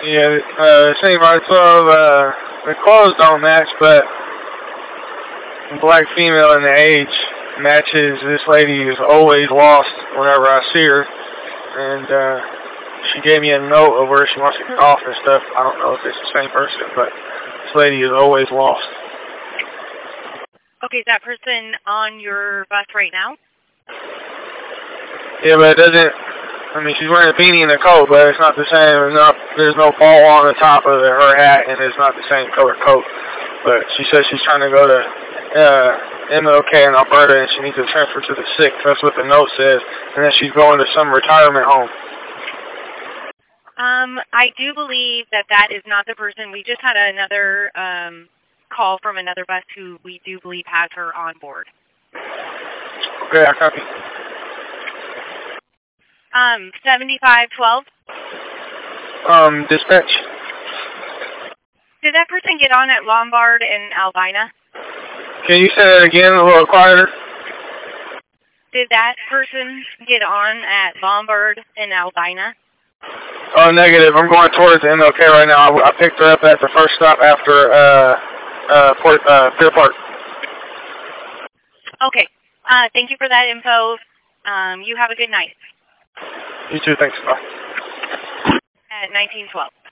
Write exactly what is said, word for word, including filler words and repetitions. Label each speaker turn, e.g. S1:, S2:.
S1: Yeah, uh, Saint Martin twelve, uh, the clothes don't match, but the black female in the age matches this lady who's always lost whenever I see her. And, uh, she gave me a note of where she wants to get off and stuff. I don't know if it's the same person, but this lady is always lost.
S2: Okay, is that person on your bus right now?
S1: Yeah, but it doesn't, I mean, she's wearing a beanie and a coat, but it's not the same. There's, not, there's no ball on the top of the, her hat, and it's not the same color coat. But she says she's trying to go to uh, M L K in Alberta, and she needs to transfer to the sixth. That's what the note says. And then she's going to some retirement home.
S2: Um, I do believe that that is not the person. We just had another um, call from another bus who we do believe has her on board.
S1: Okay, I copy.
S2: Um, seventy-five twelve.
S1: Um, dispatch.
S2: Did that person get on at Lombard and Albina?
S1: Can you say that again a little quieter?
S2: Did that person get on at Lombard and Albina?
S1: Oh, negative. I'm going towards the M L K right now. I, I picked her up at the first stop after uh, uh, Port, uh, Pier Park.
S2: Okay. Uh, thank you for that info. Um, you have a good night.
S1: You too. Thanks. Bye.
S2: At nineteen twelve.